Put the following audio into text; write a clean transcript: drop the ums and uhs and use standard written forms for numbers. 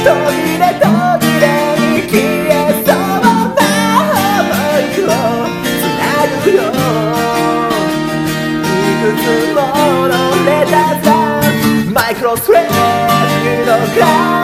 途切れ途切れに消えそうな想いをつなぐよ。いくつものレターさマイクロストレッチの